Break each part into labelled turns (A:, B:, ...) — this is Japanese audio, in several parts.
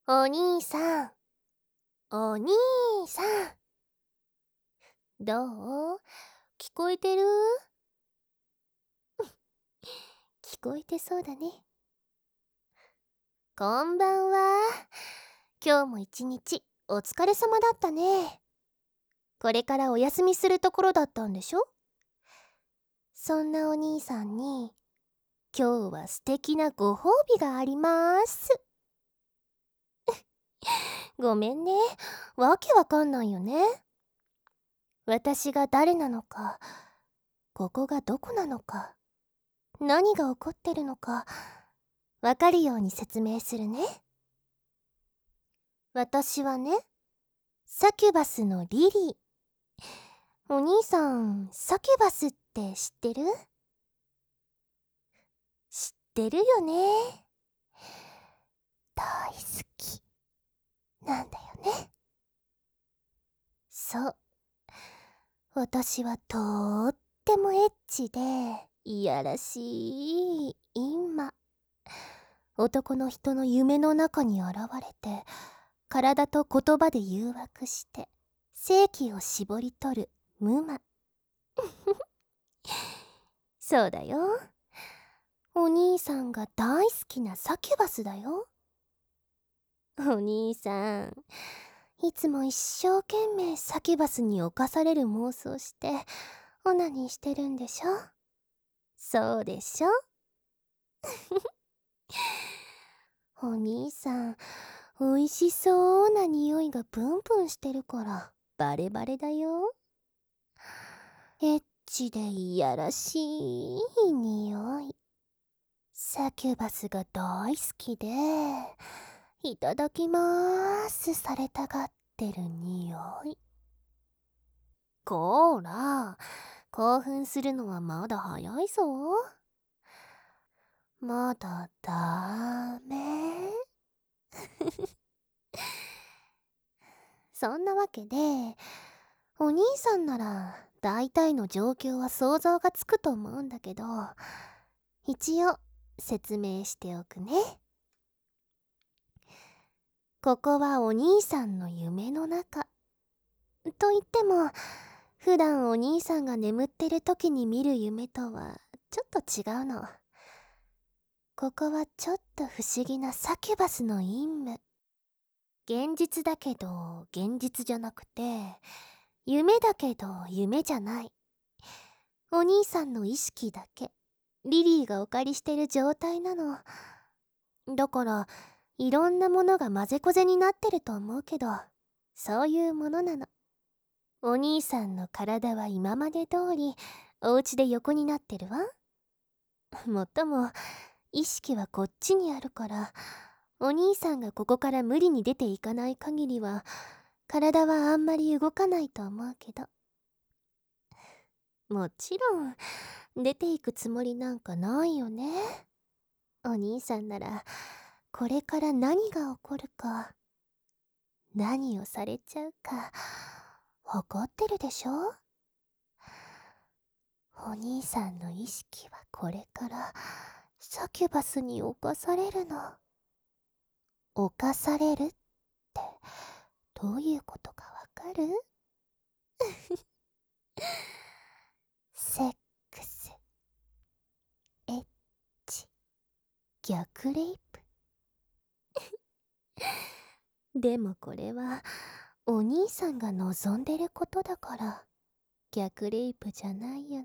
A: お兄さん、お兄さん。どう？聞こえてる？聞こえてそうだね。こんばんは。今日も一日お疲れ様だったね。これからお休みするところだったんでしょ？そんなお兄さんに今日は素敵なご褒美があります。ごめんね、わけわかんないよね。私が誰なのか、ここがどこなのか、何が起こってるのかわかるように説明するね。私はね、サキュバスのリリー。お兄さん、サキュバスって知ってる？知ってるよね。大好きなんだよね。そう、私はとーってもエッチでいやらしい今、男の人の夢の中に現れて、体と言葉で誘惑して性器を絞り取るムマ。そうだよ、お兄さんが大好きなサキュバスだよ。お兄さん、いつも一生懸命サキュバスに侵される妄想してオナニーしてるんでしょ？そうでしょ？お兄さん、おいしそうな匂いがプンプンしてるからバレバレだよ。エッチでいやらしい匂い。サキュバスが大好きで、いただきまーすされたがってる匂い。こーら、興奮するのはまだ早いぞ。まだダメ。そんなわけで、お兄さんなら大体の状況は想像がつくと思うんだけど、一応説明しておくね。ここはお兄さんの夢の中。と言っても、普段お兄さんが眠ってる時に見る夢とはちょっと違うの。ここはちょっと不思議なサキュバスの陰夢。現実だけど現実じゃなくて、夢だけど夢じゃない。お兄さんの意識だけ、リリーがお借りしてる状態なの。だから、いろんなものが混ぜこぜになってると思うけど、そういうものなの。お兄さんの体は今まで通り、お家で横になってるわ。もっとも、意識はこっちにあるから、お兄さんがここから無理に出ていかない限りは、体はあんまり動かないと思うけど。もちろん、出ていくつもりなんかないよね。お兄さんなら、これから何が起こるか、何をされちゃうか、わかってるでしょ？お兄さんの意識はこれからサキュバスに侵されるの。侵されるってどういうことかわかる？セックス、エッチ、逆レイプ。でもこれはお兄さんが望んでることだから逆レイプじゃないよね。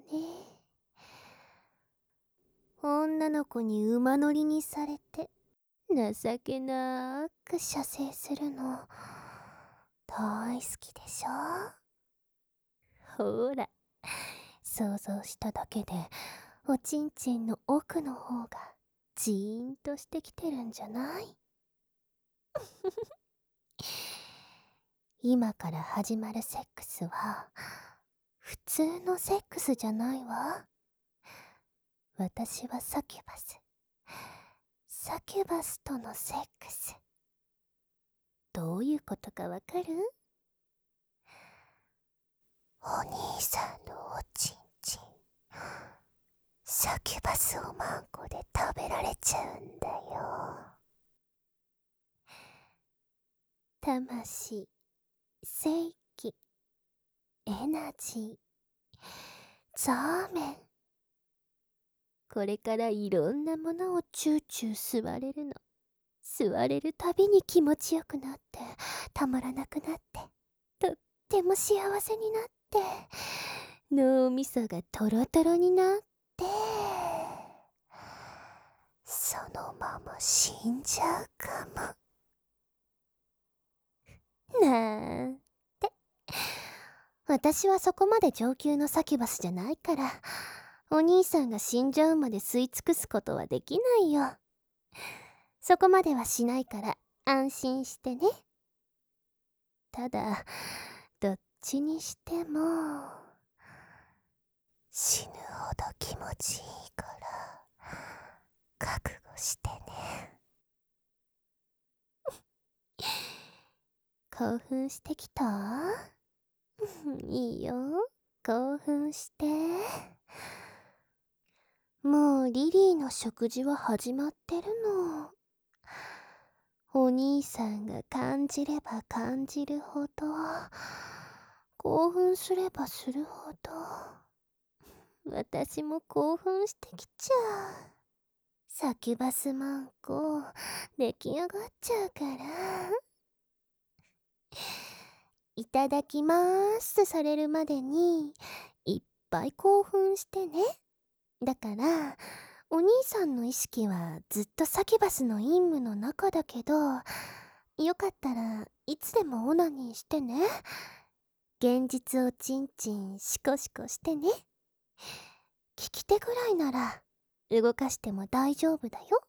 A: 女の子に馬乗りにされて情けなく射精するの大好きでしょ？ほら、想像しただけでおちんちんの奥の方がジーンとしてきてるんじゃない？今から始まるセックスは普通のセックスじゃないわ。私はサキュバス。サキュバスとのセックス。どういうことかわかる？お兄さんのおちんちん、サキュバスをマンコで食べられちゃうんだよ。 魂、正気、エナジー、ザーメン。これからいろんなものをチューチュー吸われるの。吸われるたびに気持ちよくなって、たまらなくなって、とっても幸せになって、脳みそがトロトロになって、そのまま死んじゃうかも。なんて。私はそこまで上級のサキュバスじゃないから、お兄さんが死んじゃうまで吸い尽くすことはできないよ。そこまではしないから安心してね。ただ、どっちにしても、死ぬほど気持ちいいから、覚悟してね。興奮してきた？いいよ、興奮して。もうリリーの食事は始まってるの。お兄さんが感じれば感じるほど、興奮すればするほど、私も興奮してきちゃう。サキュバスマンコ、出来上がっちゃうから。いただきまーすされるまでに、いっぱい興奮してね。だから、お兄さんの意識はずっとサキュバスの陰夢の中だけど、よかったらいつでもオナニーしてね。現実をチンチンシコシコしてね。利き手ぐらいなら動かしても大丈夫だよ。